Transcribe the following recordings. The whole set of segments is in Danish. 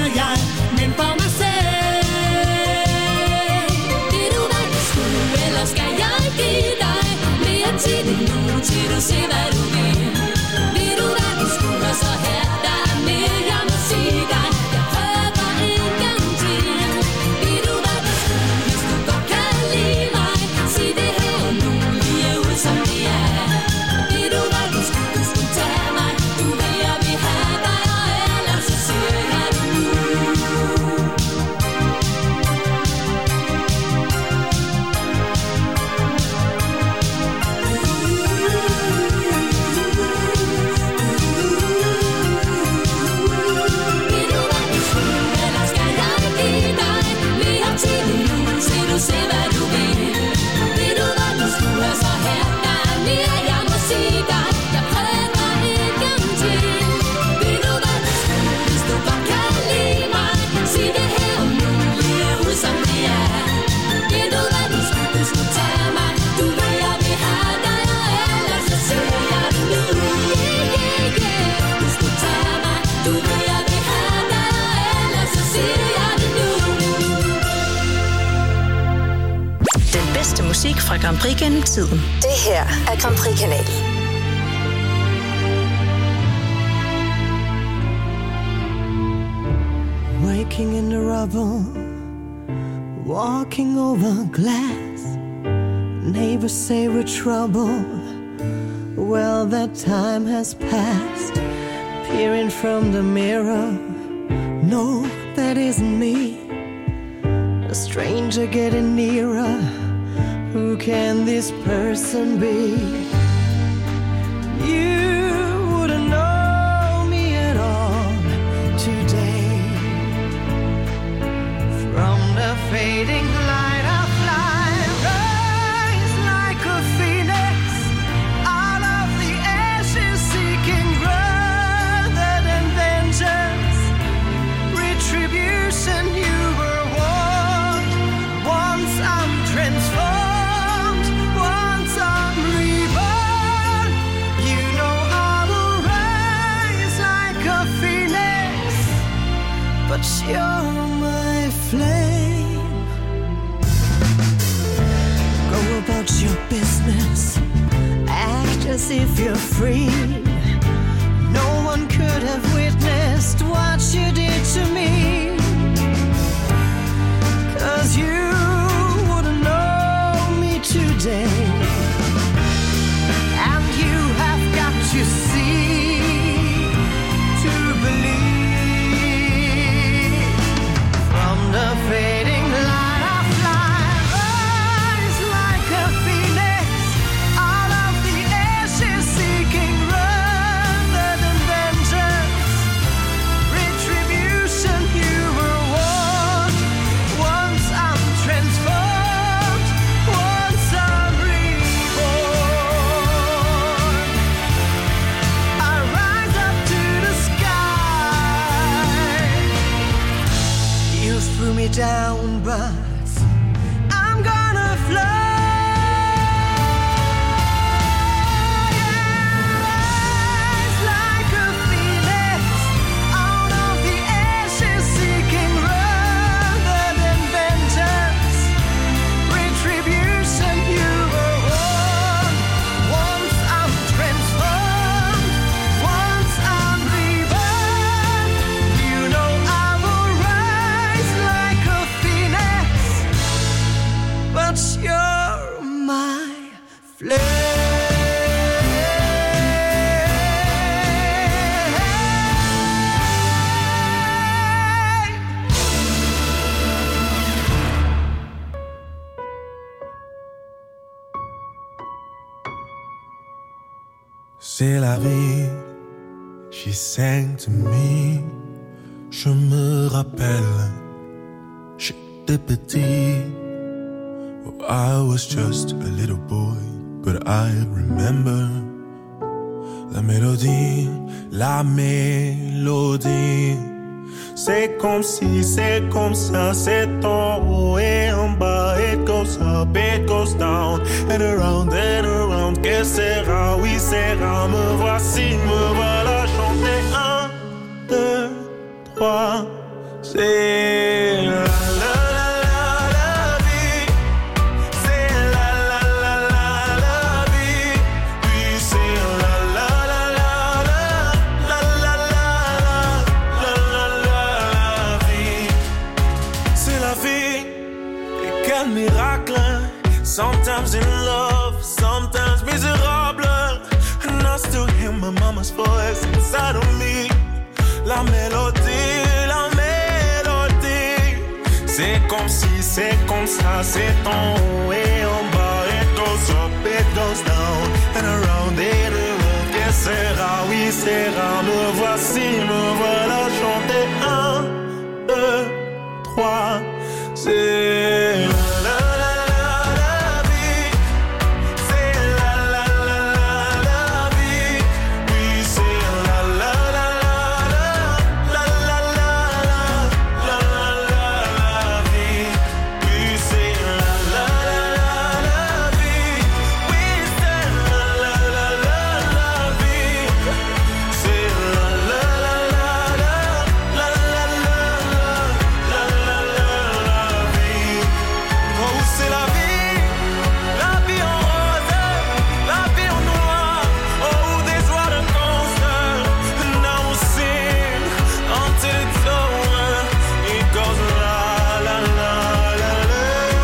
jeg, men for mig selv. Vil du hvad du skulle, eller skal jeg give dig mere tid nu, til du ser hvad du vil. Vil du hvad du skulle, og så her, der er mere musik. Jeg prøver en gang til. Vil du hvad du skulle, hvis du godt kan lide mig, sig det her og nu, lige ud som det er. Vil du hvad du skulle tage mig, du ved jeg vil have dig, og ellers så siger jeg det nu. Se hvad du vil. Vil du hvad du skulle, og så her, der er mere jeg må sige dig. Jeg prøver en gang til. Vil du hvad du skulle, hvis du godt kan lide mig, sig det her og nu, lige ud som det er. Vil du hvad du skulle tage mig, du ved jeg vil have dig, og ellers så siger jeg det nu. Du skulle tage mig, du ved jeg vil have dig, og ellers så siger jeg det nu. Den bedste musik fra Grand Prix gennem tiden. Det her er Grand Prix-kanalen. Waking in the rubble, walking over glass. Neighbors say we're trouble. Well, that time has passed. Peering from the mirror, no, that isn't me. A stranger getting nearer. Who can this person be? You wouldn't know me at all today. From the fading light I fly, rise like a phoenix out of the ashes, seeking rather than vengeance, retribution. You were warned. Once I'm transformed, once I'm reborn, you know I will rise like a phoenix, but you're my flame. Go about your business, act as if you're free. No one could have witnessed what you did to me, 'cause you wouldn't know me today. And you have got to see to believe. From the fading light I fly, rise like a phoenix out of the ashes, seeking rather than vengeance, retribution. You were warned. Once I'm transformed, once I'm reborn, I rise up to the sky. You threw me down, but I'm gonna fly. Rise like a phoenix out of the ashes, seeking rather than vengeance, retribution. You were warned. Once I'm transformed, once I'm reborn, you know I will rise like a phoenix, but you're my flame. C'est la vie, she sang to me. Je me rappelle, j'étais petit. Oh, I was just a little boy, but I remember la mélodie, la mélodie. C'est comme si, c'est comme ça, c'est en haut et en bas. It goes up, it goes down, and around, que sera, oui sera. Me voici, me voilà chanter. 1, 2, 3, C'est la la la la la vie. C'est la la la la la vie. Oui, c'est la la la la la la la la la la vie. C'est la vie. Et quel miracle. Sometimes in love, sometimes miserable. And I still hear my mama's voice inside of me. La mélodie, la mélodie. C'est comme si, c'est comme ça, c'est en haut et en bas. It goes up, it goes down, and around it around. Que sera, oui sera. Me voici, me voilà chanter. 1, 2, 3. C'est la la la la vie. C'est la la la la la vie. Oui, c'est la la la la la la la la la vie. Oui, c'est la la la la vie. Oui, c'est la la la la vie. C'est la la la la la la vie. Oh, c'est la vie en rose, la vie en noir. Oh, this what a concert. Now we'll sing until it's over. It goes la la la la la.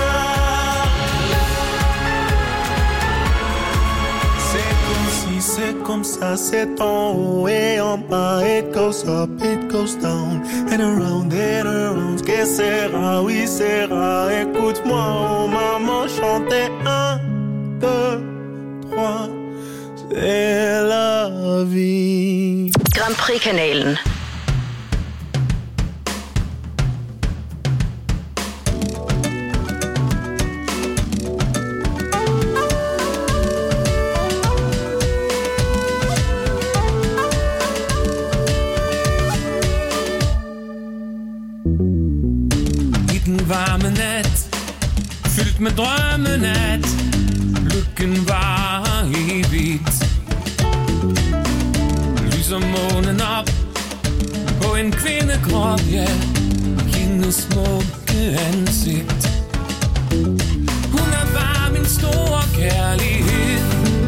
C'est comme si, c'est comme ça, c'est en haut et en bas. It goes up, it goes down, and around and around. Que sera, oui sera. Écoute-moi, oh maman, chanter 1, 2, 3. C'est la vie. Grand Prix-kanalen. I den varme nat, fyldt med drømmenat, lykken var evigt. Lyser månen op på en kvindekrop, ja, hendes smukke ansigt. Hun er bare min store kærlighed.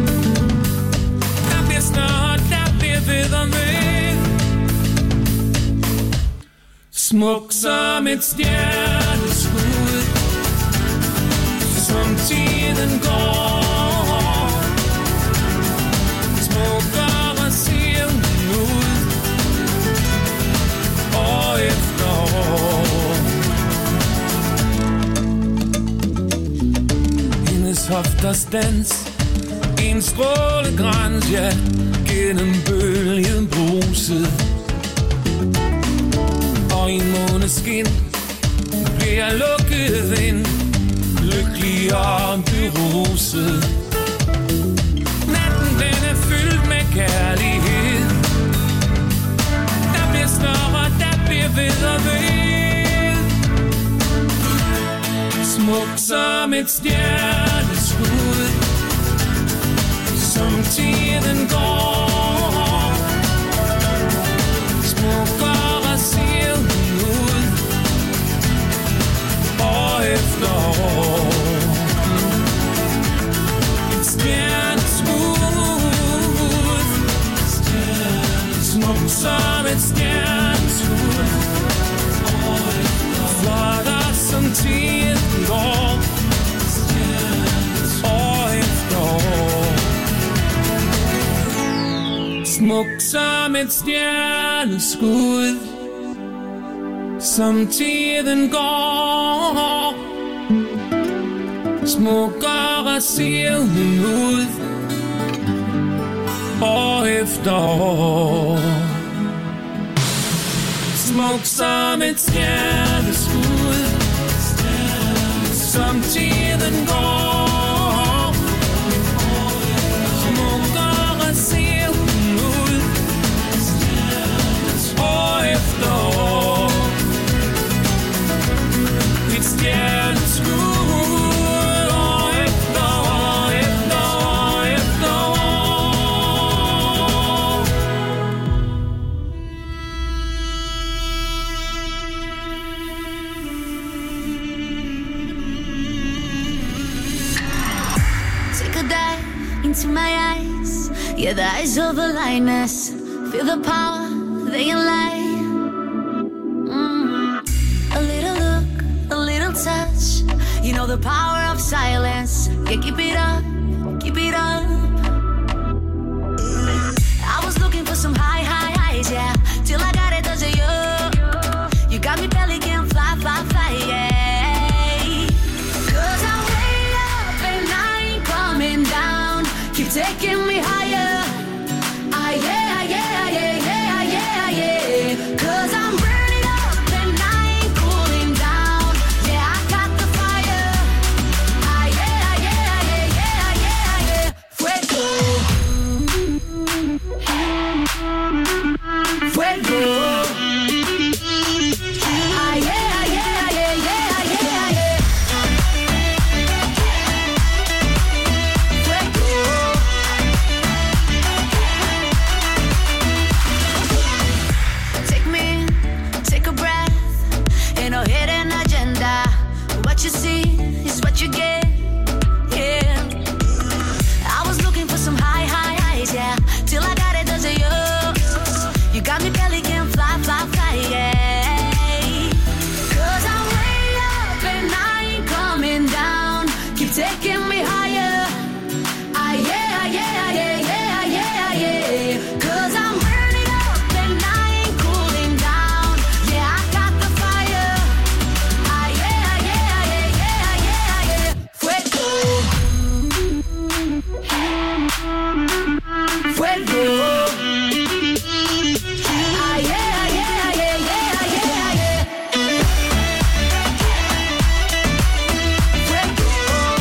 Der bliver snart, der bliver ved og ved. Smuk som et stjerneskud, som tiden går. Smukkere ser hun ud, år efter år. Hendes hofters dans, en strålegrans, ja, gennem bølgen bruset. Og i måneskin bliver jeg lukket ind, lykkelig og beruset. Natten den er fyldt med kærlighed. Der bliver større, der bliver ved og ved. Smuk som et stjerneskud, som tiden går. Smukkere ser hun ud, år efter år. Et stjerneskud, smuk som et stjerneskud, flottere som tiden går, år efter år. Smuk som et stjerneskud, som tiden går. Smukkere ser hun ud, år efter år. Smuk som et stjerneskud, som tiden går. Smukkere ser hun ud, år efter år. Et stjerneskud. into my eyes. Yeah, the eyes of the lioness. Feel the power, they can lie. A little look, a little touch. You know the power of silence. Yeah, keep it up, keep it up. I was looking for some high highs, yeah. Till I got it, does it you? You got me belly can fly, fly, fly, yeah. 'Cause I'm way up and I ain't coming down. Keep taking me higher. Ah, yeah, yeah, yeah, yeah, yeah, yeah. 'Cause I'm burning up and I ain't cooling down. Yeah, I got the fire. Ah, yeah, yeah, yeah, yeah, yeah, yeah. Fuego. Fuego. Ah, yeah, yeah, yeah, yeah, yeah, yeah. Fuego. Take me in, take a breath. Ain't no hidden agenda. What you see is what you get. Yeah. I was looking for some high highs, yeah. Till I got it, does it you? You got me belly can fly, fly, fly, yeah. 'Cause I'm way up and I ain't coming down. Keep taking me higher. Ah, yeah, yeah, yeah, yeah, yeah, yeah. 'Cause I'm burning up and I ain't cooling down. Yeah, I got the fire. Ah, yeah, yeah, yeah, yeah, yeah, yeah. Fuego. Fuego. Ah, yeah, yeah, yeah, yeah, yeah, yeah. Fuego.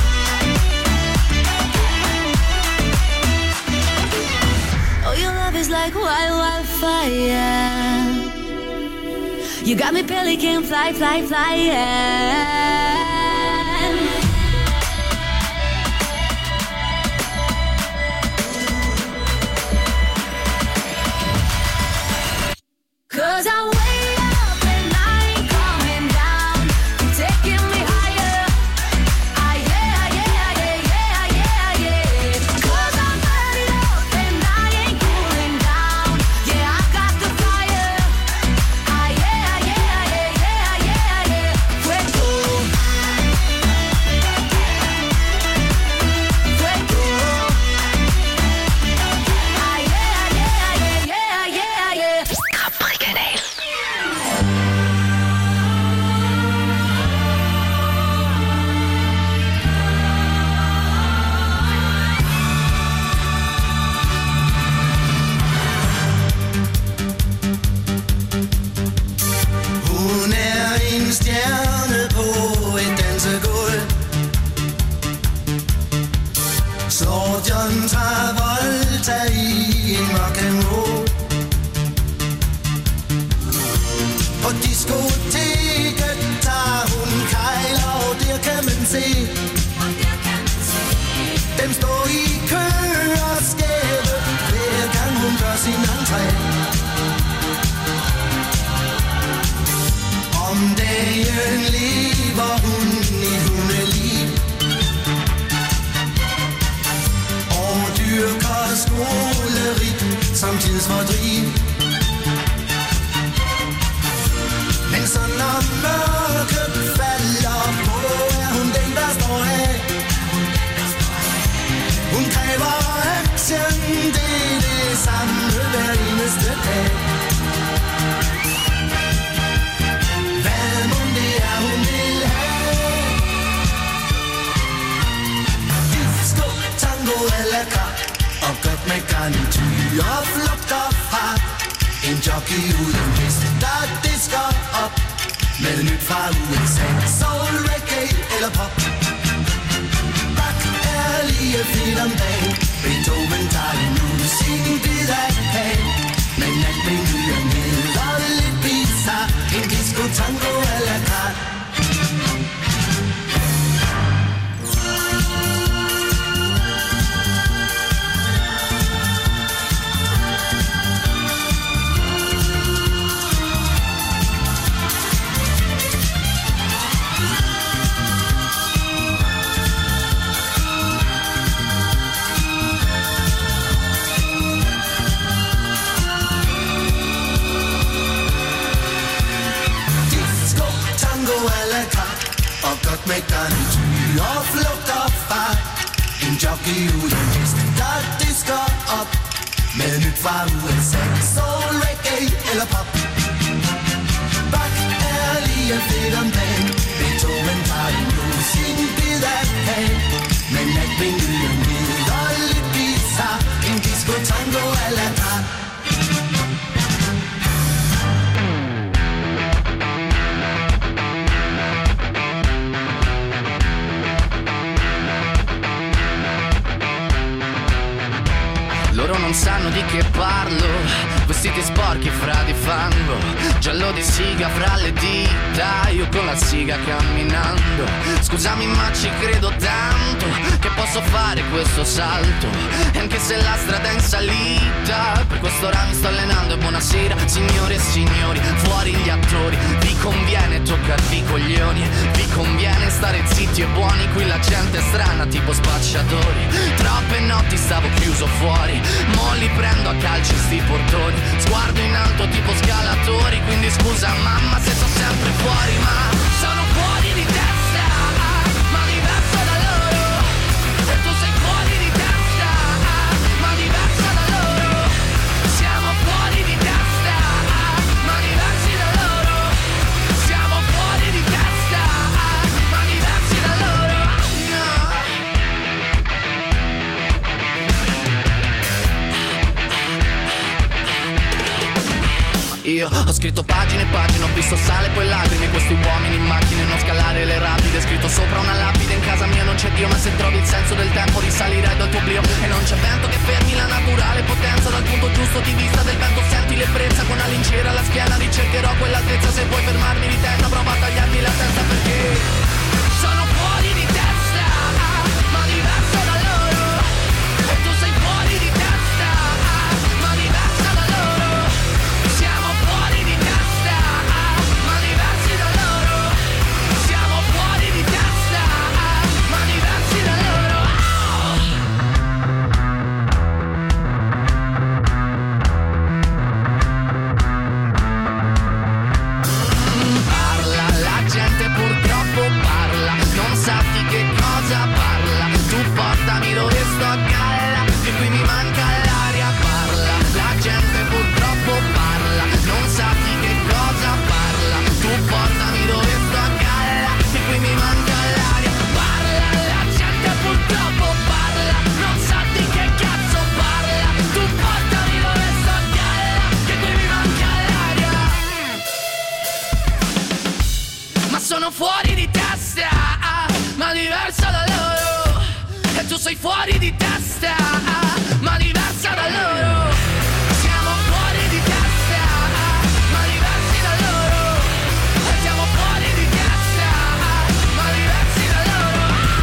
Oh, your love is like wildfire. You got me pelican, fly, fly, fly, yeah. 'Cause I'm way up and I ain't coming down. You're taking me higher. Ah, yeah, yeah, yeah, yeah, yeah, yeah. 'Cause I'm burning up and I ain't cooling down. Yeah, I got the fire. Ah, yeah, yeah, yeah, yeah, yeah, yeah. Fuego. Fuego. Ah, yeah, yeah, yeah, yeah, yeah, yeah. Kaprikkanal. Hun en stjerne på et dansegulv. Slår John Travolta i en rock'n'roll. På diskoteket tager hun kejler, og der kan man se dem stå i kø og skæve, hver gang hun gør sin entré. Om dagen lever hun i hundeliv og dyrker skoleri som tidsfordriv. Men så når mørket falder på, er hun den, der står af. Hun kræver action, det er det samme hver eneste dag. Hvad mon det er, hun vil have? Disco, tango eller krak, og godt med garnityr og flugt og fart. En jockey uden hest, der disker op med nyt fra USA. Soul, reggae eller pop. Rock er lige fedt om dagen. Beethoven tager en musik, en bid af kagen. Men alt med nyhed og lidt bizarre. En disco, tango eller krak. à la carte og godt med garnityr og flugt og fart. En jockey uden hest, der disker op med nyt fra USA. Soul, reggae eller pop. Bak er lige fedt om dagen. Beethoven tager nu sin bid af kagen. Men natvinden ned og lidt guitar. En disco tango a la carte. Loro non sanno di che parlo, vestiti sporchi fra di fango, giallo di siga fra le dita, io con la siga camminando. Scusami ma ci credo tanto, che posso fare questo salto, e anche se la strada è in salita, per quest'ora mi sto allenando e buonasera signore e signori, fuori gli attori, vi conviene toccarvi i coglioni, vi conviene stare zitti e buoni, qui la gente è strana tipo spacciatori, troppe notti stavo chiuso fuori, mo li prendo a calci sti portoni, sguardo in alto tipo scalatori, quindi scusa mamma se sto sempre fuori, ma sono fuori di testa, ma diverso da loro, e tu sei fuori di testa, ma diverso da loro, siamo fuori di testa, ma diversi da loro, siamo fuori di testa, ma diversi da loro, no. Io ho scritto pagine e pagine, ho visto sale e poi lacrime, questi uomini in macchine, non scalare le rapide, scritto sopra una lapide, in casa mia non c'è Dio, ma se trovi il senso del tempo risalirai dal tuo oblio, e non c'è vento che fermi la naturale potenza, dal punto giusto di vista del vento senti l'ebbrezza, con la lincera alla schiena ricercherò quell'altezza, se vuoi fermarmi di testa prova a tagliarmi la testa, perché sono fuori di testa, ma diverso da loro, e tu sei fuori di testa, ma diversa da loro, siamo fuori di testa, ma diversi da loro, siamo fuori di testa, ma diversi da loro. Parla, la gente purtroppo parla, non sa di che cosa parla, tu portami dove sto a galla, che qui mi manca l'aria, parla, la gente purtroppo parla, non sa di che cosa parla, tu portami dove sto a galla, che qui mi manca l'aria, parla, la gente purtroppo parla, non sa di che cazzo parla, tu portami dove sto a galla, che qui mi manca l'aria, ma sono fuori di testa, ma diversa da loro, e tu sei fuori di testa, ma diversa da loro, siamo fuori di testa, ma diversi da loro, e siamo fuori di testa, ma diversi da loro.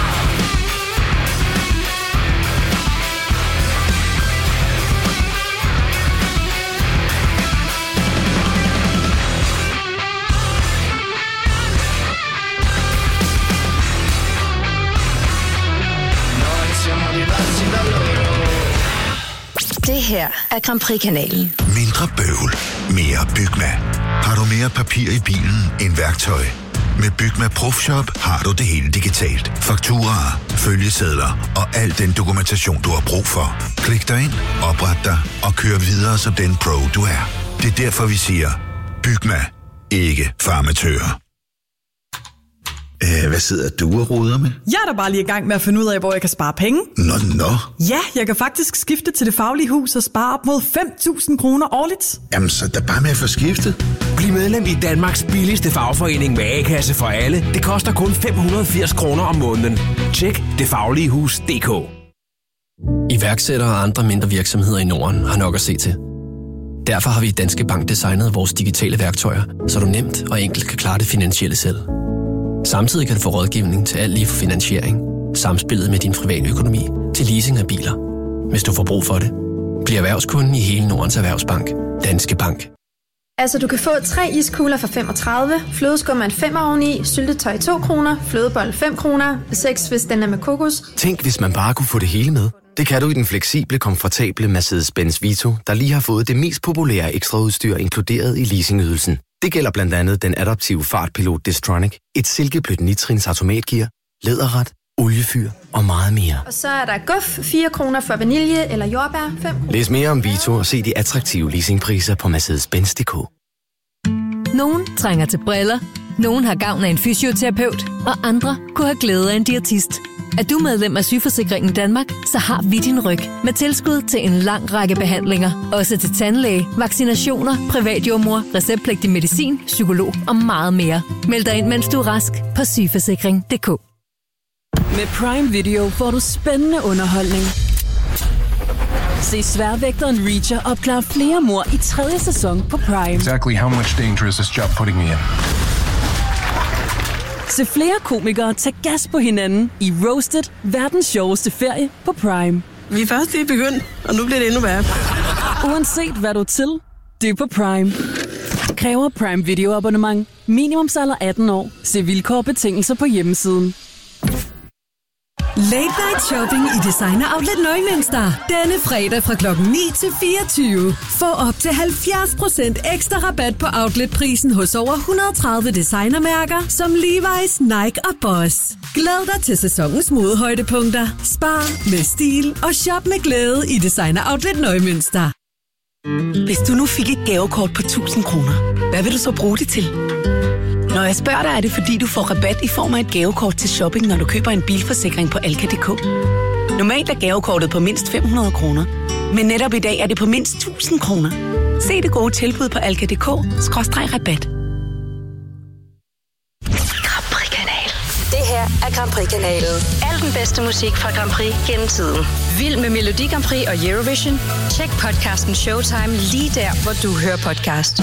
Noi siamo diversi da loro. Det her er Grand Prix-kanalen. Mindre bøvl, mere Bygma. Har du mere papir i bilen end værktøj? Med Bygma Profshop har du det hele digitalt. Fakturaer, følgesedler og al den dokumentation, du har brug for. Klik dig ind, opret dig og kør videre som den pro, du er. Det er derfor, vi siger, Bygma, ikke farmatører. Hvad sidder du og roder med? Jeg er da bare lige i gang med at finde ud af, hvor jeg kan spare penge. Nå. Ja, jeg kan faktisk skifte til Det Faglige Hus og spare op mod 5.000 kroner årligt. Jamen, så der bare med at få skiftet. Bliv medlem i Danmarks billigste fagforening med A-kasse for alle. Det koster kun 580 kroner om måneden. Tjek detfagligehus.dk. Iværksættere og andre mindre virksomheder i Norden har nok at se til. Derfor har vi i Danske Bank designet vores digitale værktøjer, så du nemt og enkelt kan klare det finansielle selv. Samtidig kan du få rådgivning til alt lige fra finansiering, samspillet med din private økonomi til leasing af biler. Hvis du får brug for det, bliv erhvervskunden i hele Nordens Erhvervsbank. Danske Bank. Altså, du kan få 3 iskugler for 35, flødeskum med en 5 oveni, syltetøj 2 kroner, flødebold 5 kroner, 6 hvis den er med kokos. Tænk, hvis man bare kunne få det hele med. Det kan du i den fleksible, komfortable Mercedes-Benz Vito, der lige har fået det mest populære ekstraudstyr inkluderet i leasingydelsen. Det gælder blandt andet den adaptive fartpilot Distronic, et silkeblødt nitrins automatgear, læderret, oliefyr og meget mere. Og så er der guf, 4 kroner for vanilje eller jordbær, 5 kroner. Læs mere om Vito og se de attraktive leasingpriser på Mercedes-Benz.dk. Nogen trænger til briller, nogen har gavn af en fysioterapeut, og andre kunne have glæde af en diætist. Er du medlem af Sygeforsikringen Danmark, så har vi din ryg med tilskud til en lang række behandlinger. Også til tandlæge, vaccinationer, privatjordmor, receptpligtig medicin, psykolog og meget mere. Meld dig ind, mens du er rask på sygeforsikring.dk. Med Prime Video får du spændende underholdning. Se sværvægteren Reacher opklare flere mord i 3. sæson på Prime. Exactly how much danger is this job putting me in? Se flere komikere tage gas på hinanden i Roasted, verdens sjoveste ferie på Prime. Vi er først lige begyndt, og nu bliver det endnu værre. Uanset hvad du er til, det er på Prime. Kræver Prime Video abonnement. Minimumsalder 18 år. Se vilkår og betingelser på hjemmesiden. Late Night Shopping i Designer Outlet Nøgmønster. Denne fredag fra klokken 9 til 24. Få op til 70% ekstra rabat på outletprisen hos over 130 designermærker som Levi's, Nike og Boss. Glæd dig til sæsonens modehøjdepunkter. Spar med stil og shop med glæde i Designer Outlet Nøgmønster. Hvis du nu fik et gavekort på 1000 kroner, hvad vil du så bruge det til? Når jeg spørger dig, er det fordi, du får rabat i form af et gavekort til shopping, når du køber en bilforsikring på Alka.dk. Normalt er gavekortet på mindst 500 kroner, men netop i dag er det på mindst 1000 kroner. Se det gode tilbud på Alka.dk/rabat. Grand Prix-kanal. Det her er Grand Prix-kanalen. Al den bedste musik fra Grand Prix gennem tiden. Vild med Melodi Grand Prix og Eurovision? Tjek podcasten Showtime lige der, hvor du hører podcast.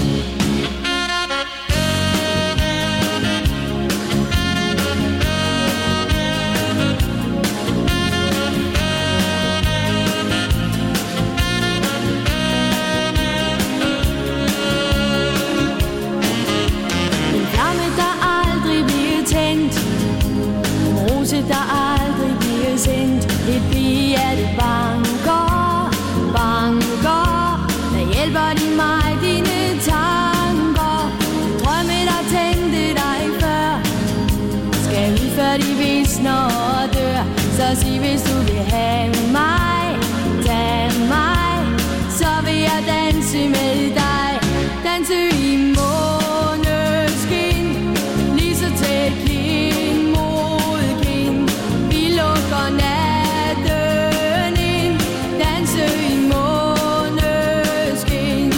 Der aldrig bliver sendt et pige, det banker, banker. Der hjælper de mig, dine tanker. Drømme, der tændte dig før, skal ud før de visner og dør. Så sig, hvis du vil have mig, tag mig, så vil jeg danse med dig. Danse i måneskin, lige så tæt kind mod kind. Vi lukker natten ind, danse i måneskin.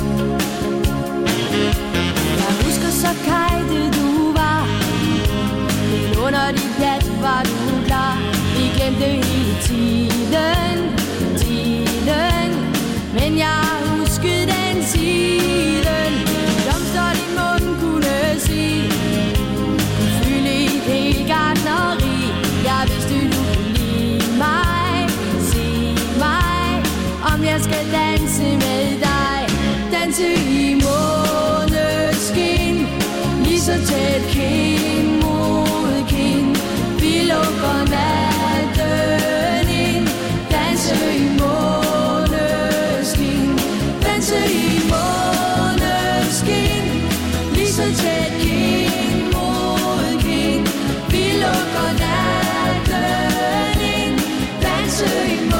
Jeg husker så kajtet du var, helt under dit plat var du klar. Vi glemte hele tiden, tiden, men jeg huskede den siden. Blomster din mund kunne sige, kunne fylde et helt gartneri. Jeg vidste du kunne lide mig, sig mig, om jeg skal danse med dig. Danse i måneskin, lige så tæt kind mod kind. Vi lukker natten ind, danse i måneskin, danse i måneskin, lige så tæt kind mod kind. Vi lukker natten ind, danse i måneskin.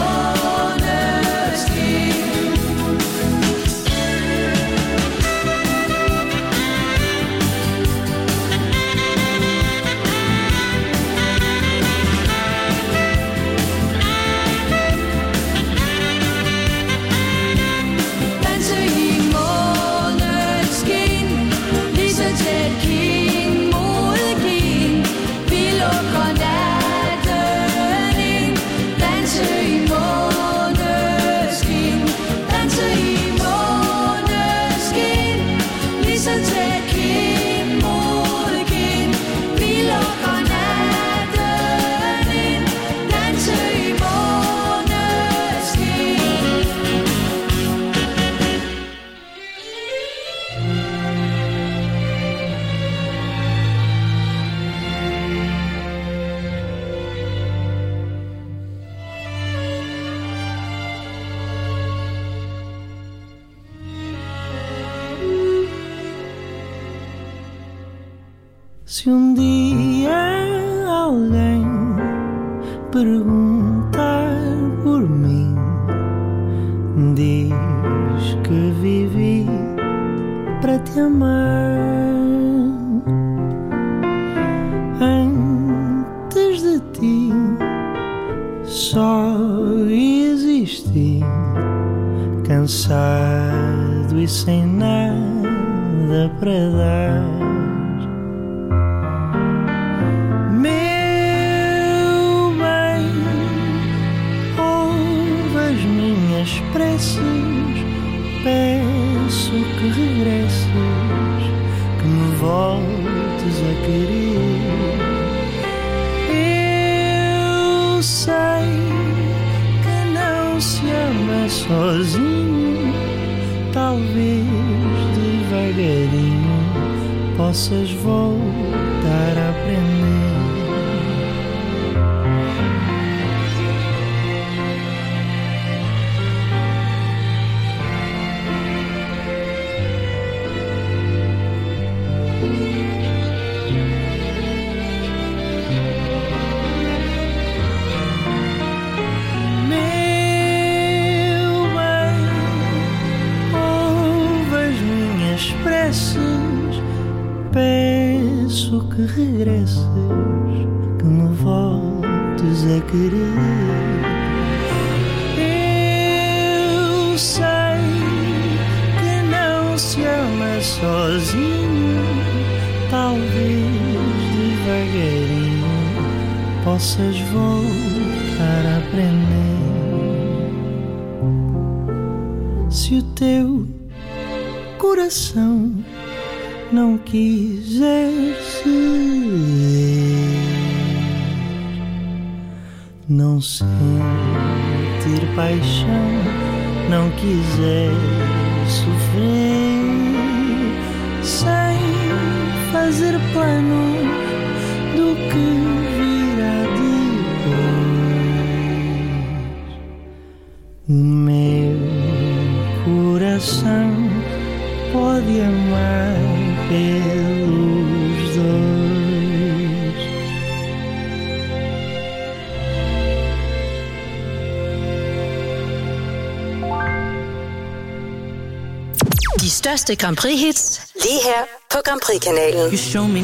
Se dia alguém perguntar por mim, diz que vivi para te amar. Antes de ti só existi, cansado e sem nada para dar. Meu bem, ouve as minhas preces, peço que regresses, que me voltes a querer. Eu sei que não se ama sozinho, talvez devagarinho possas voltar a aprender. Peço que regresses, que me voltes a querer. Eu sei que não se ama sozinho, talvez devagarinho possas voltar a aprender. Se o teu coração não quiser ser, não sentir paixão, não quiser sofrer, sem fazer planos do que virá depois. O meu coração pode amar pelos dois. De største Grand Prix-hits lige her på Grand Prix-kanalen. You show me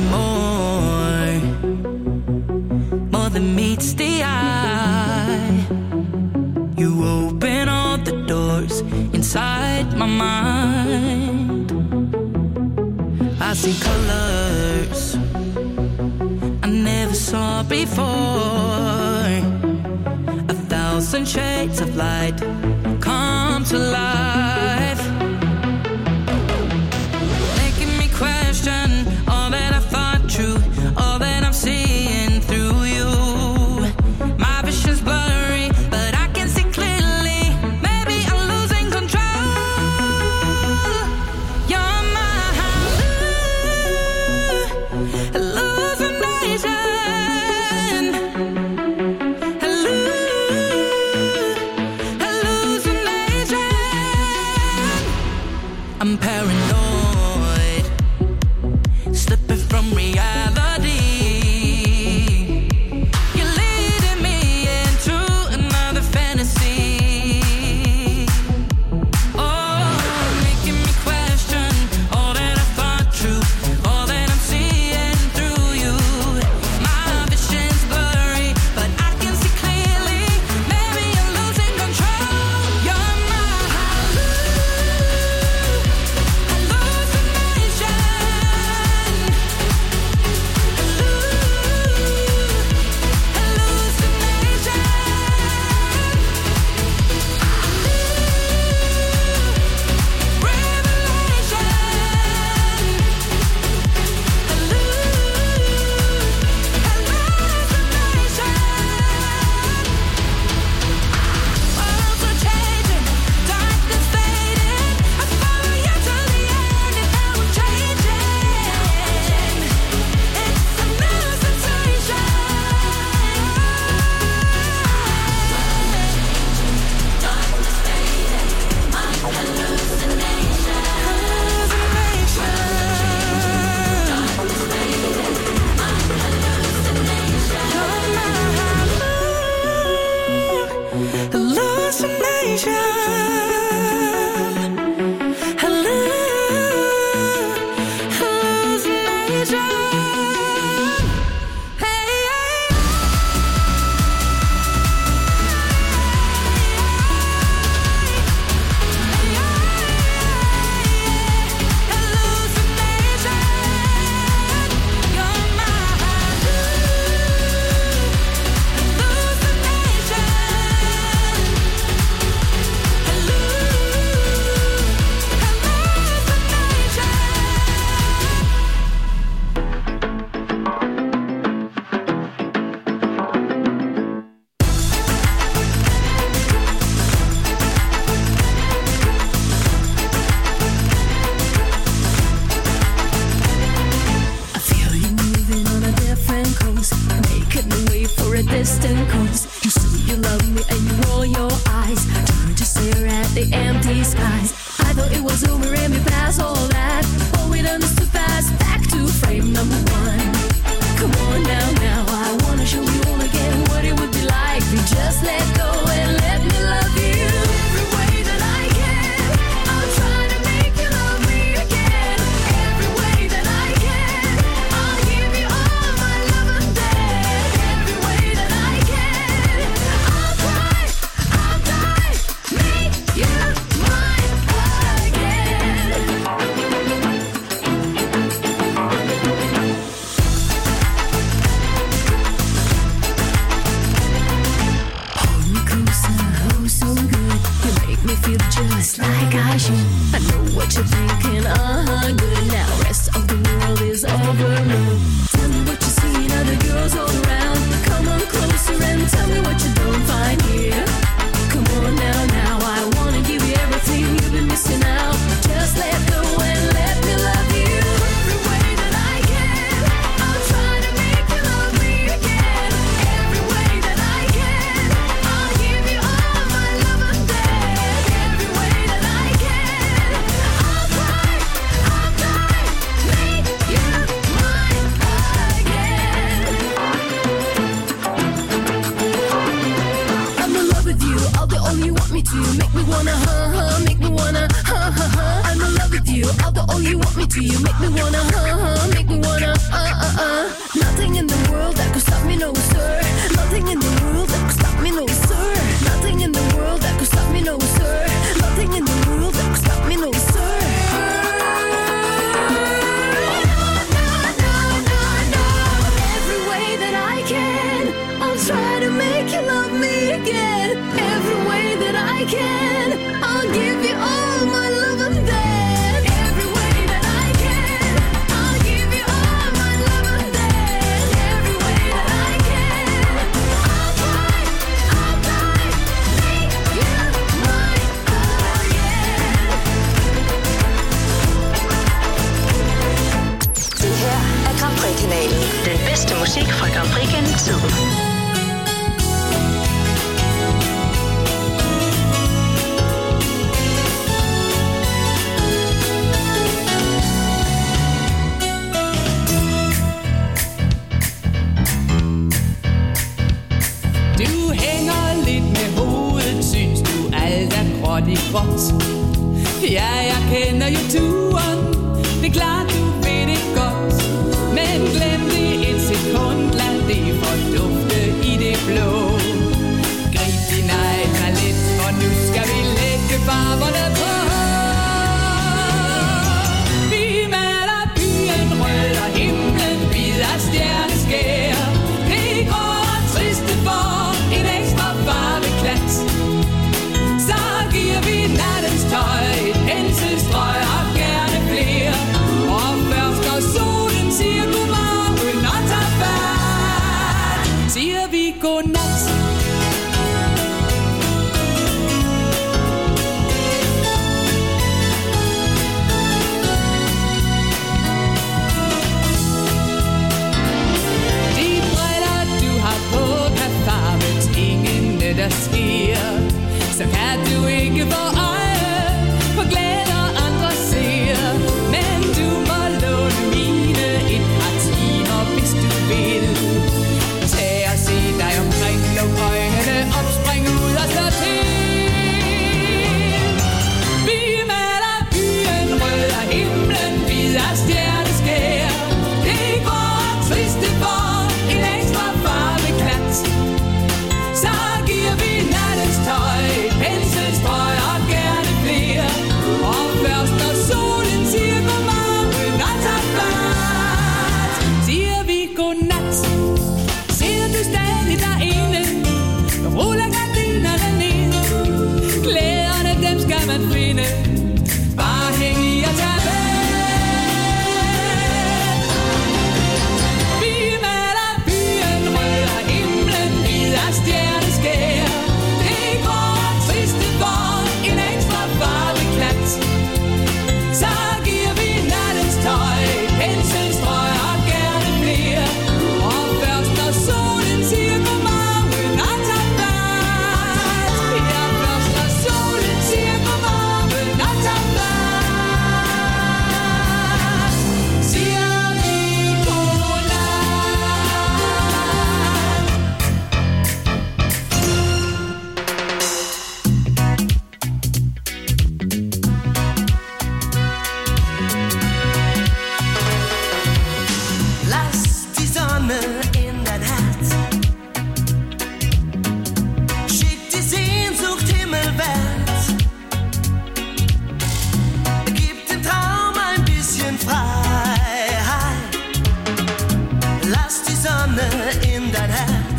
more than meets the eye. You open all the doors inside my mind. I see colors I never saw before. 1,000 shades of light come to life, making me question all that I thought true, all that I'm seeing through you. My vision's blurry, but I can see clearly. Maybe I'm losing control. You're my hallucination, hallucination. I'm paranoid, slipping from reality. You're leading me into another fantasy. Oh, making me question all that I thought true, all that I'm seeing through distant coast. You say you love me and you roll your eyes, turn to stare at the empty skies. I thought it was over and we passed all that, but we done this too fast. Back to frame number one. Come on now, now I wanna show you all again what it would be like if you just let go and let me love you every way that I can. I'll try to make you love me again every way that I can. I'll give you all my love and then every way that I can. I'll try, make you mine again. Hold me closer, oh so good. You make me feel just like I should. I know what you're thinking, good. Now rest of the world is over me. Tell me what you see in other girls all around. Come on closer and tell me what you don't find here. Come on now, now I wanna give you everything you've been missing out. Just let go and let me love you every way that I can. I'll try to make you love me again every way that I can. I'll give you all my love and then every way that I can. I'll try, make you mine again. I'm in love with you, all the all you want me to. Make me wanna make me wanna I'm in love with you, all the all you want me to. You make me wanna make me wanna Nothing in the world that could stop me, no sir. Nothing in the world that could stop me, no sir. Nothing in the world that could stop me, no sir. Nothing in the world that could stop me, no sir. Every way that I can, I'll try to make you love me again. Every way that I can, I'll give you all my love and then every way that I can, I'll give you all my love and then every way that I can. I'll try, make you mine again. Det her er Grand Prix-kanalen. Den bedste musik fra Grand Prix gennem tiden. Du hænger lidt med hovedet, synes du alt er gråt i gråt. Ja, jeg kender jo turen, det er klart du ved det godt. Men glem det et sekund, lad det fordufte i det blå. Grib din egen palet, for nu skal vi lægge farverne på. Vi maler byen rød og himlen hvid af stjerneskær. Det grå og triste får en ekstra farveklat. Så giver vi nattens tøj et penselstrøg og gær. Lass die Sonne in dein Herz.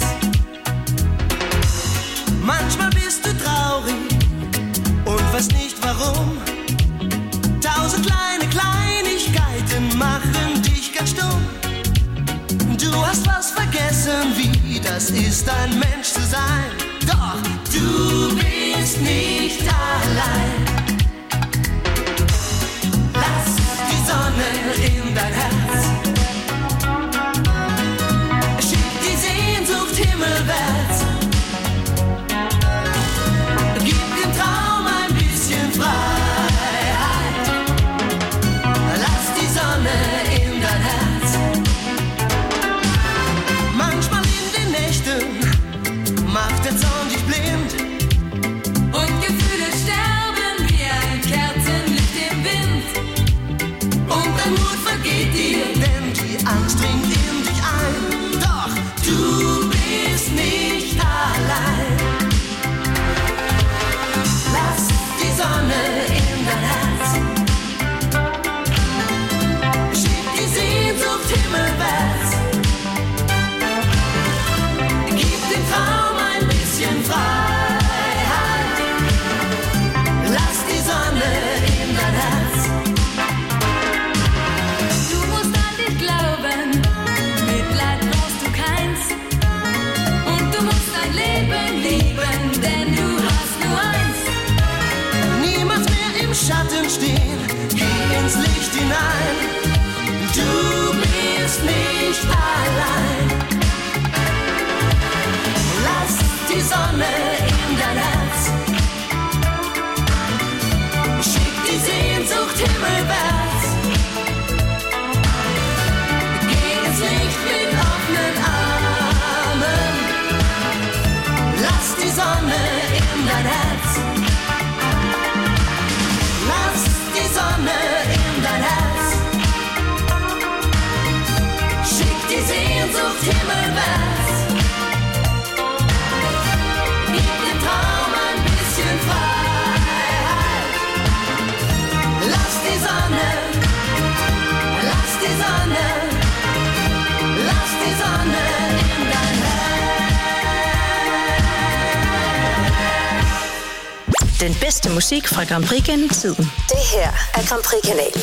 Manchmal bist du traurig und weißt nicht warum. 1000 kleine Kleinigkeiten machen dich ganz stumm. Du hast was vergessen, wie das ist, ein Mensch zu sein. Doch du bist nicht allein. Lass die Sonne in dein Herz. Schick die Sehnsucht himmelwärts. Gib dem Traum ein bisschen Freiheit. Lass die Sonne in dein Herz. Manchmal in den Nächten macht der Zorn dich blind. Und Gefühle sterben wie ein Kerzenlicht im Wind. Und dein Mut vergeht dir, denn die Angst dringt in dich ein. Doch du bist nicht allein. Lass die Sonne in dein Herz. Schick die Sehnsucht himmelwärts. Gib dem Traum ein bisschen Freiheit. Lass die Sonne in dein Herz. Du musst an dich glauben, Mitleid brauchst du keins. Und du musst dein Leben lieben, denn du hast nur eins. Niemals mehr im Schatten stehen, geh ins Licht hinein. Du bist nicht allein. Lass die Sonne in dein Herz. Schick die Sehnsucht himmelwärts. Geh ins Licht mit offenen Armen. Lass die Sonne in dein Herz. Lass die Sonne in dein Herz. Schick die Sehnsucht himmelwärts. Gib dem Traum ein bisschen Freiheit. Lass die Sonne, lass die Sonne, lass die Sonne in dein Herz. Den bedste musik fra Grand Prix gennem tiden. Det her er Grand Prix-kanalen.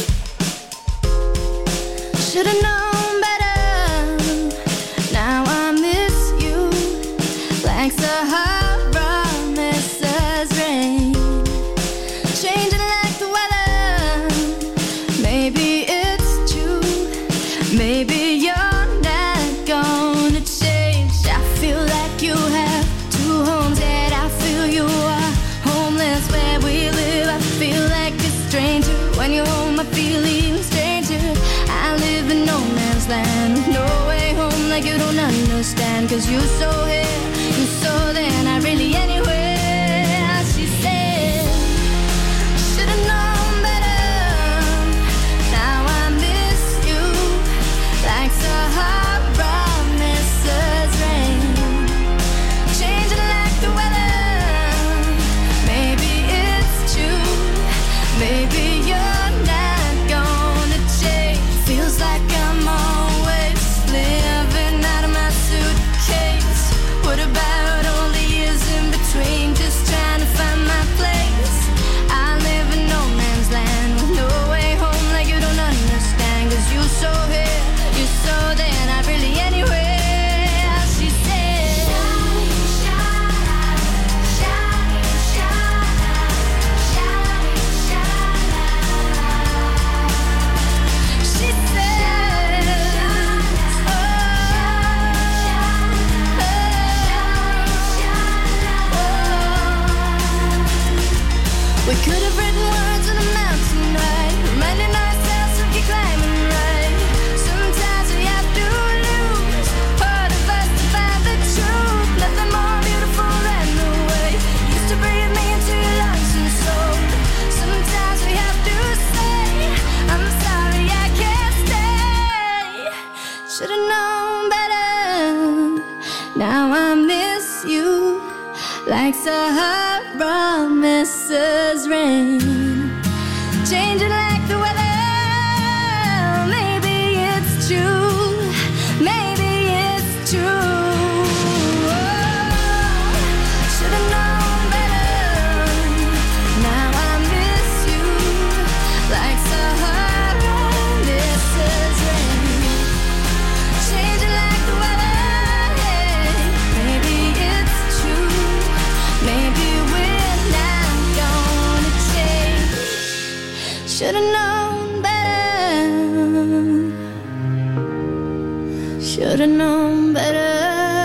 Should've known better. Now I miss you like Sahara misses rain. Changing like the weather. Maybe it's true. Maybe you're not gonna change. I feel like you have two homes, yet I feel you are homeless where we live. I feel like a stranger when you're home. I feel even stranger. I live in no man's land with no way home, like you don't understand. Cause you so here, you so there, not really anywhere. She said, should've known better. Now I miss you like Sahara misses rain. Changing like the weather. Maybe it's true. Maybe you're not gonna change. Feels like I'm always living out of my suitcase. What about all the years in between? Just trying to find my place. I live in no man's land with no way home, like you don't understand. Cause you so here, you so there, not really anywhere. She said, she said, we could have written words on a mountain, right? Reminding ourselves to keep climbing, right? Sometimes we have to lose part of us to find the truth. Nothing more beautiful than the way you used to breathe me into your lungs and soul. Sometimes we have to say, I'm sorry I can't stay. Should've known better. Now I miss you like Sahara misses rain. Changing like the weather. Maybe it's true. Maybe Should've known better.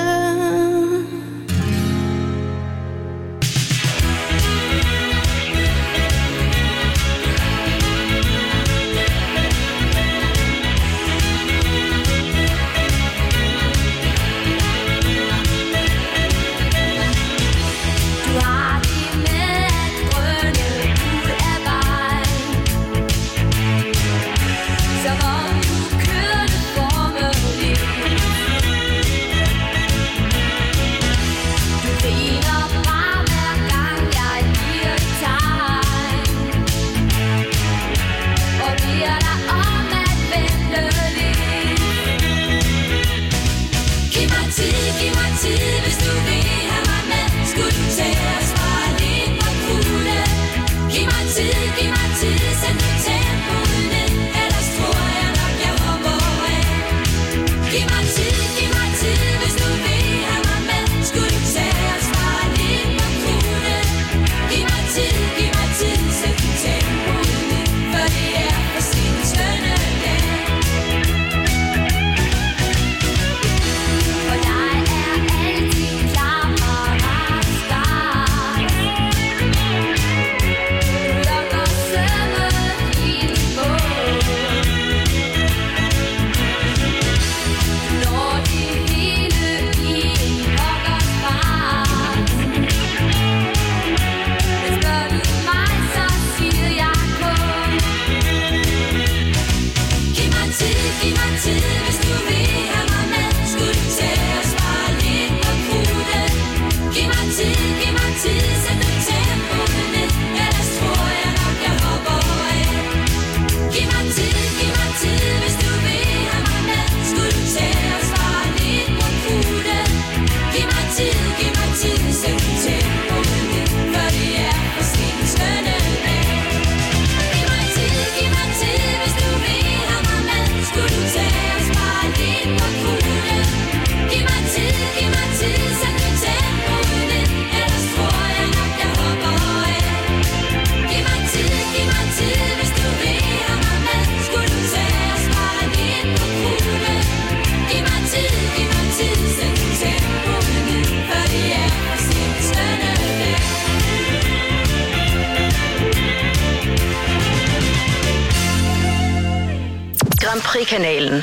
Grand Prix-kanalen.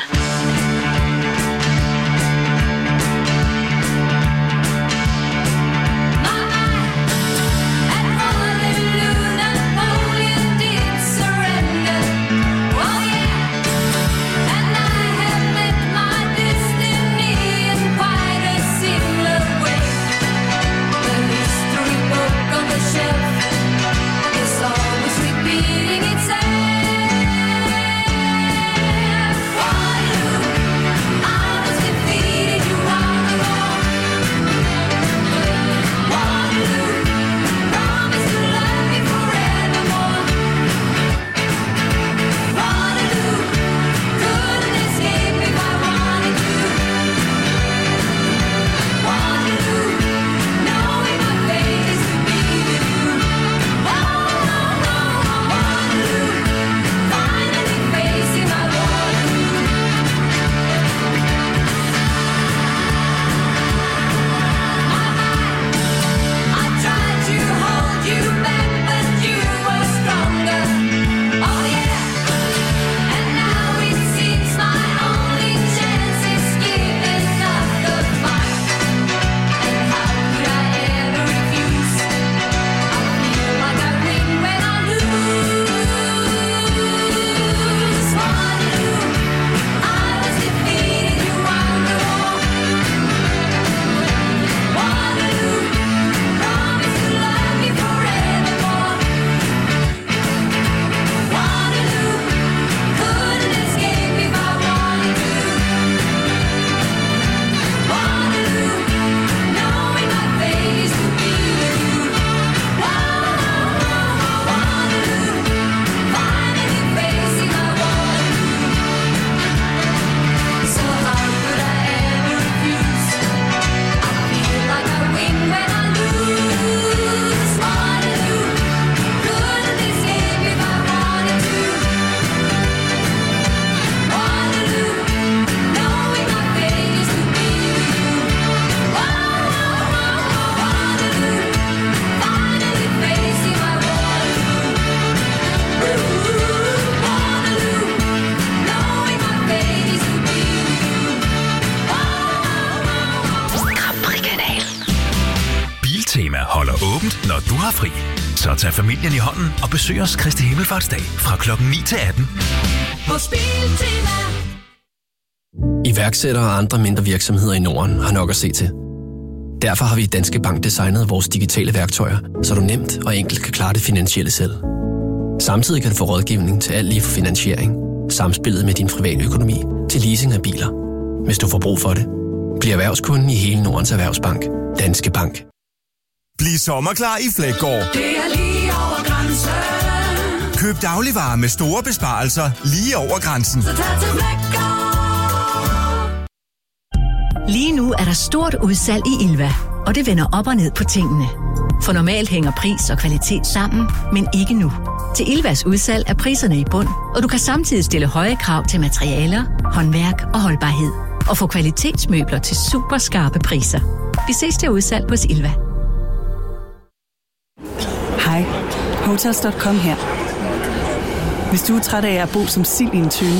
Repeating itself. åbent, når du har fri. Så tag familien i hånden og besøg os Kristi Himmelfartsdag fra klokken 9 til 18. Hos Biltema. Iværksættere og andre mindre virksomheder i Norden har nok at se til. Derfor har vi i Danske Bank designet vores digitale værktøjer, så du nemt og enkelt kan klare det finansielle selv. Samtidig kan du få rådgivning til alt lige fra finansiering, samspillet med din private økonomi til leasing af biler. Hvis du får brug for det, bliv erhvervskunden i hele Nordens Erhvervsbank. Danske Bank. Bliv sommerklar i Fleggaard. Det er lige over grænsen. Køb dagligvarer med store besparelser lige over grænsen. Så tag til Fleggaard. Lige nu er der stort udsalg i Ilva, og det vender op og ned på tingene. For normalt hænger pris og kvalitet sammen, men ikke nu. Til Ilvas udsalg er priserne i bund, og du kan samtidig stille høje krav til materialer, håndværk og holdbarhed. Og få kvalitetsmøbler til super skarpe priser. Vi ses til udsalg hos Ilva. Hej, Hotels.com her. Hvis du er træt af at bo som sild i en tønde,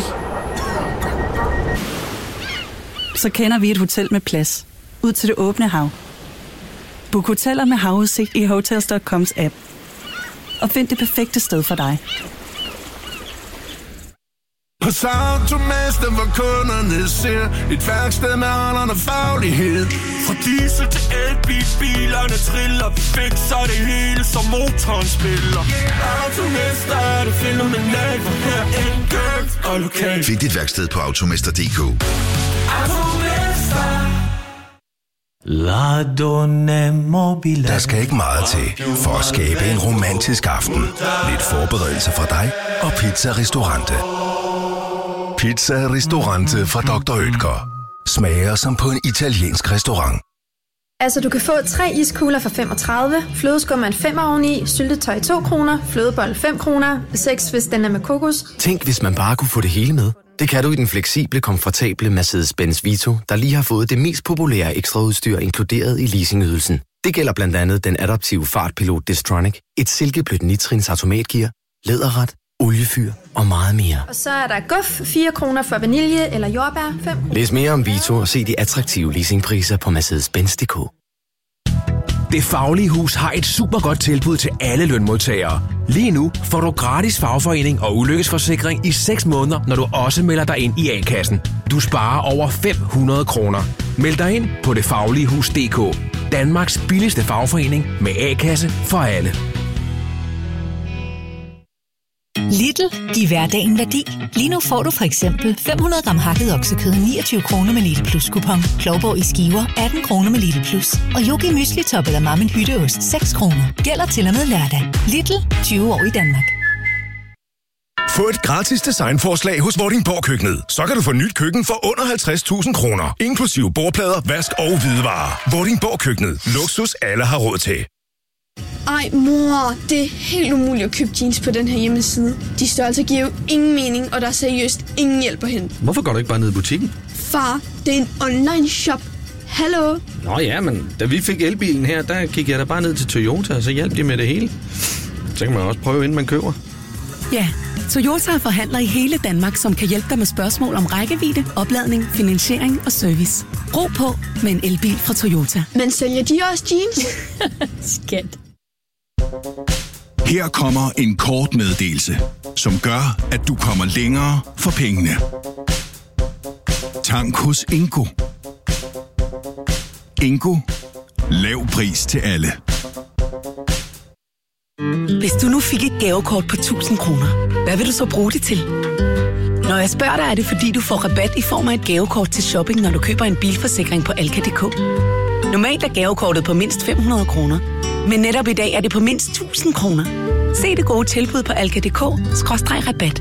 så kender vi et hotel med plads ud til det åbne hav. Book hoteller med havudsigt i Hotels.coms app. Og find det perfekte sted for dig. Hos Automester, hvor kunderne ser et værksted med alderen og faglighed. Fra diesel til elbil, bilerne triller, vi fikser det hele, som motoren spiller. Automester er det fænomenalt, for her enkelt og lokalt. Find dit værksted på automester.dk. Der skal ikke meget til for at skabe en romantisk aften. Lidt forberedelse fra dig og Pizza Ristorante. Pizza Ristorante fra Dr. Oetker. Smager som på en italiensk restaurant. Altså, du kan få 3 iskugler for 35, flødeskum er en 5 oveni, syltetøj 2 kroner, flødebold 5 kroner, 6 hvis den er med kokos. Tænk, hvis man bare kunne få det hele med. Det kan du i den fleksible, komfortable Mercedes-Benz Vito, der lige har fået det mest populære ekstraudstyr inkluderet i leasingydelsen. Det gælder blandt andet den adaptive fartpilot Distronic, et silkeblødt nitrins automatgear, læderret, oliefyr og meget mere. Og så er der guf 4 kroner for vanilje eller jordbær 5 kroner. Læs mere om Vito og se de attraktive leasingpriser på Mercedes-Benz.dk. Det Faglige Hus har et super godt tilbud til alle lønmodtagere. Lige nu får du gratis fagforening og ulykkesforsikring i 6 måneder, når du også melder dig ind i A-kassen. Du sparer over 500 kroner. Meld dig ind på detfagligehus.dk. Danmarks billigste fagforening med A-kasse for alle. Lidl giver hverdagen værdi. Lige nu får du for eksempel 500 gram hakket oksekød 29 kroner med Lidl Plus kupon. Klovborg i skiver 18 kroner med Lidl Plus. Og Yogi Mysli Top eller Mammen Hytteost 6 kroner. Gælder til og med lørdag. Lidl, 20 år i Danmark. Få et gratis designforslag hos Vordingborg Køkkenet. Så kan du få nyt køkken for under 50.000 kroner. Inklusive bordplader, vask og hvidevarer. Vordingborg Køkkenet. Luksus alle har råd til. Ej, mor, det er helt umuligt at købe jeans på den her hjemmeside. De størrelser giver jo ingen mening, og der er seriøst ingen hjælp at hente. Hvorfor går du ikke bare ned i butikken? Far, det er en online shop. Hallo? Nå ja, men da vi fik elbilen her, der gik jeg da bare ned til Toyota, og så hjalp de med det hele. Så kan man også prøve, inden man køber. Ja, Toyota er forhandler i hele Danmark, som kan hjælpe dig med spørgsmål om rækkevidde, opladning, finansiering og service. Ro på med en elbil fra Toyota. Men sælger de også jeans? Skat. Her kommer en kort meddelelse, som gør, at du kommer længere for pengene. Tank hos Ingo. Ingo. Lav pris til alle. Hvis du nu fik et gavekort på 1000 kroner, hvad vil du så bruge det til? Når jeg spørger dig, er det fordi, du får rabat i form af et gavekort til shopping, når du køber en bilforsikring på Alka.dk. Normalt er gavekortet på mindst 500 kroner, men netop i dag er det på mindst 1000 kroner. Se det gode tilbud på Alka.dk/rabat.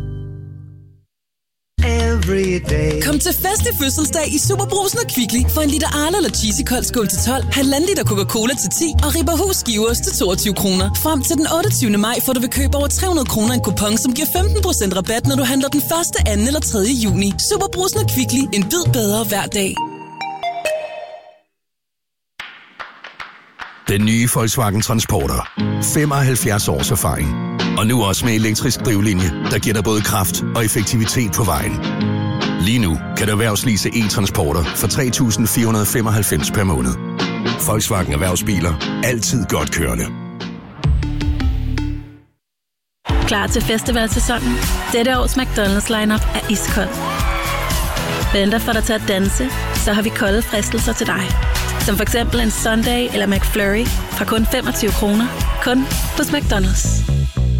Kom til fest i fødselsdag i Superbrugsen og Kvickly for en liter Arla eller Cheesy Kold skål til 12, 1,5 liter Coca-Cola til 10 og Ribberhus skiveost til 22 kroner. Frem til den 28. maj får du ved køb over 300 kroner en kupon, som giver 15% rabat, når du handler den 1., 2. eller 3. juni. Superbrugsen og Kvickly. En bid bedre hver dag. Den nye Volkswagen Transporter. 75 års erfaring. Og nu også med elektrisk drivlinje, der giver dig både kraft og effektivitet på vejen. Lige nu kan du erhvervslease e-transporter for 3.495 per måned. Volkswagen Erhvervsbiler. Altid godt kørende. Klar til festivalsæsonen? Dette års McDonald's lineup er iskold. Venter for dig til at danse, så har vi kolde fristelser til dig. Som for eksempel en Sundae eller McFlurry fra kun 25 kroner. Kun hos McDonald's.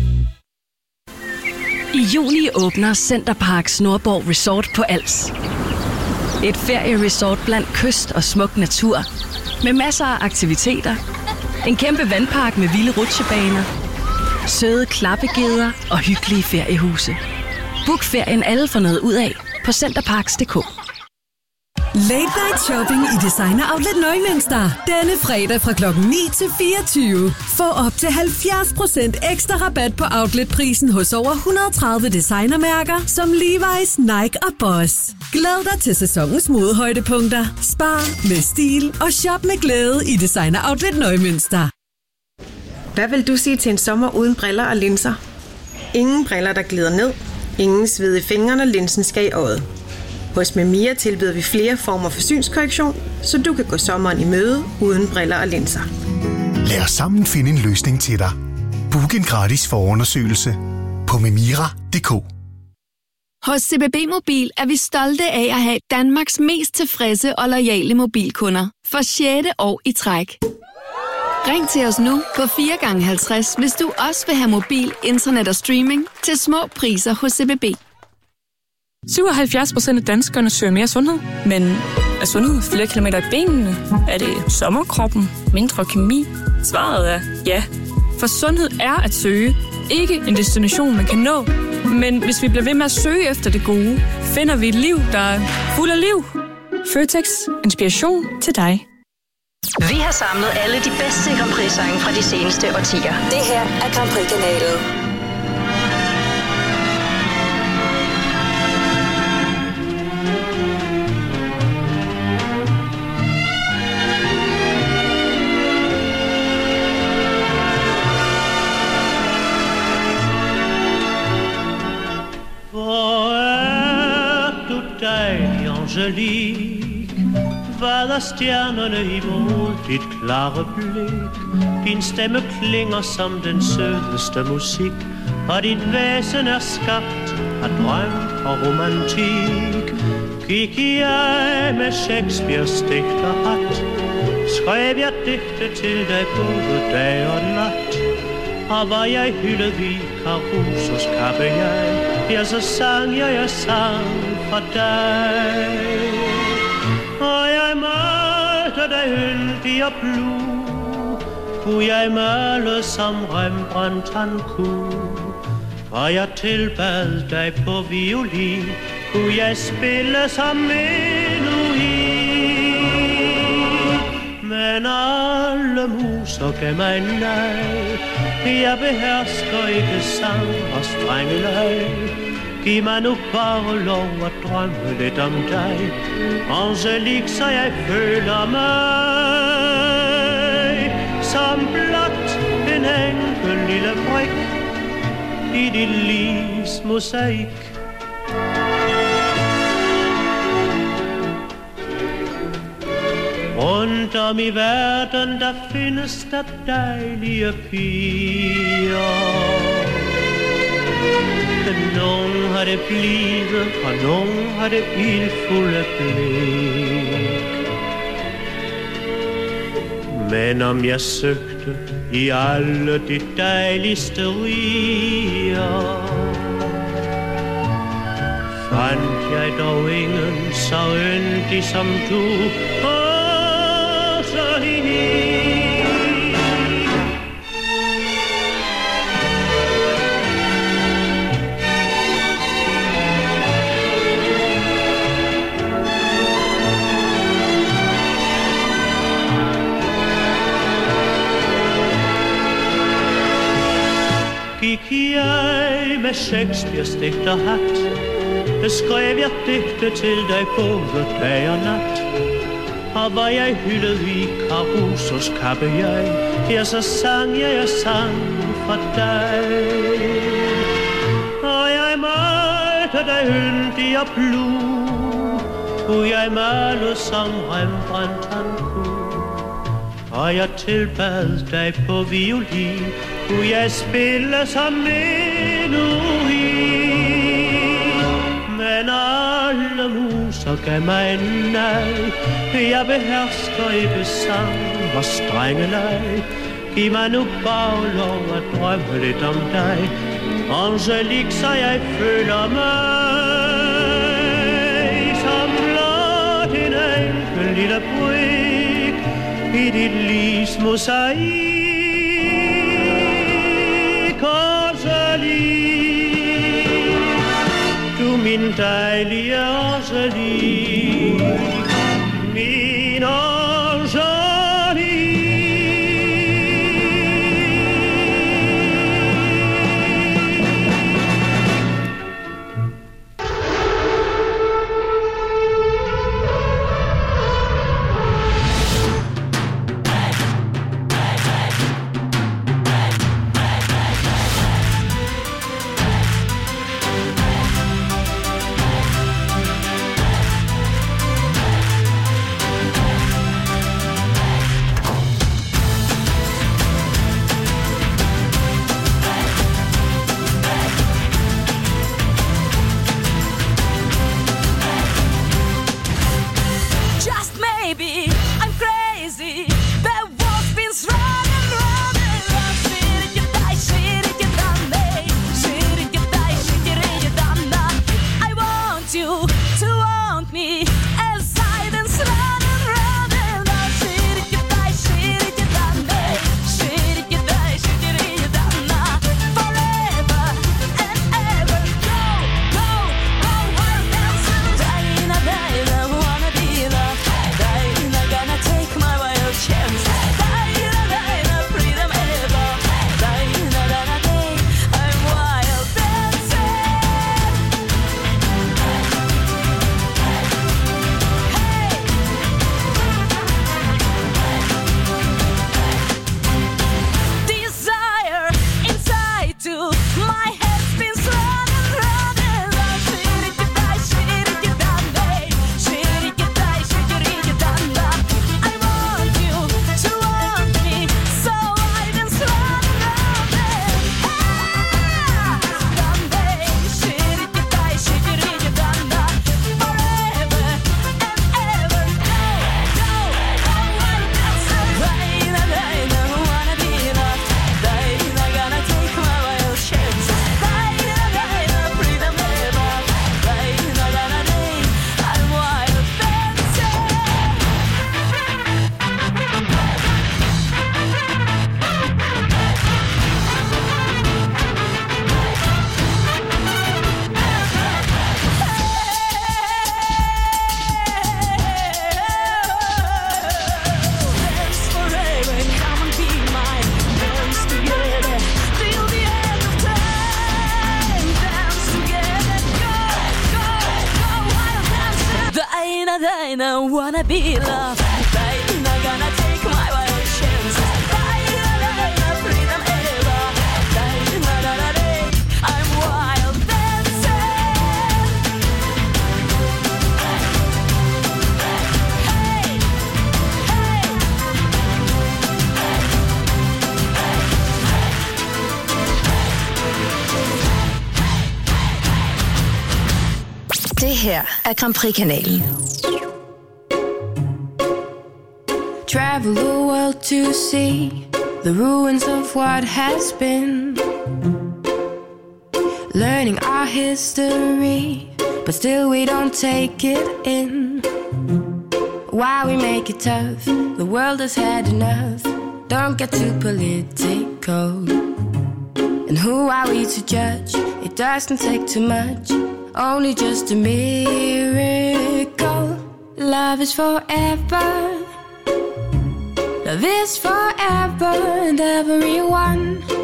I juni åbner Centerparks Nordborg Resort på Als. Et ferieresort blandt kyst og smuk natur. Med masser af aktiviteter. En kæmpe vandpark med vilde rutsjebaner. Søde klappegeder og hyggelige feriehuse. Book ferien alle får noget ud af på centerparks.dk. Late Night Shopping i Designer Outlet Neumünster. Denne fredag fra klokken 9 til 24. Få op til 70% ekstra rabat på outletprisen hos over 130 designermærker som Levi's, Nike og Boss. Glæd dig til sæsonens modehøjdepunkter. Spar med stil og shop med glæde i Designer Outlet Neumünster. Hvad vil du sige til en sommer uden briller og linser? Ingen briller, der glider ned. Ingen sved i fingrene, og linsen skal i øjet. Hos Memia tilbyder vi flere former for synskorrektion, så du kan gå sommeren i møde uden briller og linser. Lad os sammen finde en løsning til dig. Book en gratis forundersøgelse på memira.dk. Hos CBB Mobil er vi stolte af at have Danmarks mest tilfredse og loyale mobilkunder for 6. år i træk. Ring til os nu på 4x50, hvis du også vil have mobil, internet og streaming til små priser hos CBB. 77% af danskerne søger mere sundhed. Men er sundhed flere kilometer i benene? Er det sommerkroppen? Mindre kemi? Svaret er ja. For sundhed er at søge. Ikke en destination, man kan nå. Men hvis vi bliver ved med at søge efter det gode, finder vi et liv, der er fuld af liv. Føtex. Inspiration til dig. Vi har samlet alle de bedste Grand Prix-sange fra de seneste årtier. Det her er Grand Prix-kanalen. Hvor er du dejlig, Angelique? Hvad er stjernerne imod dit klare blik? Din stemme klinger som den sødeste musik, og dit væsen er skabt af drøm og romantik. Gik jeg med Shakespeares digterhat, skrev jeg digte til dig både dag og nat. Og var jeg hyldet i Carusos kappe ja, så sang jeg sang for dig. Og jeg malte dig yndig og blue, kunne jeg male som Rembrandt han kunne. Og jeg tilbad dig på violin, kunne jeg spille som menuhin. Men alle muser gav mig nej, jeg behersker ikke sang og strenge leg. Giv mig nu bare lov at drømme lidt om dig, Angelique, så jeg føler mig som blot en enkel lille brik i dit livs mosaik. Rundt om i verden, der findes der dejlige piger. Nogen har det blide, og nogen har det ildfulde blik. Men om jeg søgte i alle de dejligste riger, fandt jeg dog ingen så yndig som du. Gik jeg med Shakespeares digterhat, skrev jeg digte til dig både dag og nat. Og var jeg hyldet i Carusos kappe ja, så sang jeg sang for dig. Og jeg malte dig yndig og blue, kunne jeg male som Rembrandt han kunne. og jeg tilbad dig på violin, kunne jeg spille som menuhin. Men alle muser gav mig en nej, jeg behersker ikke sang og strenge leg. Giv mig nu bare lov at drømme lidt om dig, Angelique, så jeg føler mig som blot en enkel lille brik i dit livs mosaik. Angelique, du min dejlige Angelique, min Angelique. Wanna be loved, I'm not gonna take my wild chance. Freedom ever, I'm wild dancing. Hey, hey. Det her er Grand Prix-kanalen. Travel the world to see the ruins of what has been, learning our history, but still we don't take it in. Why we make it tough? The world has had enough. Don't get too political. And who are we to judge? It doesn't take too much, only just a miracle. Love is forever. Love is forever, and everyone